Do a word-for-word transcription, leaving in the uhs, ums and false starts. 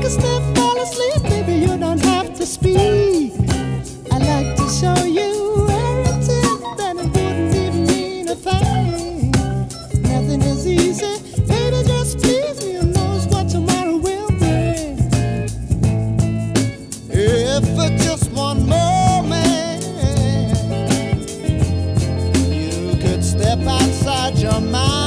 to slip, fall asleep, baby, you don't have to speak. I like to show you where it is, then it wouldn't even mean a thing. Nothing is easy, baby, just please me. Who knows what tomorrow will bring? If for just one moment you could step outside your mind.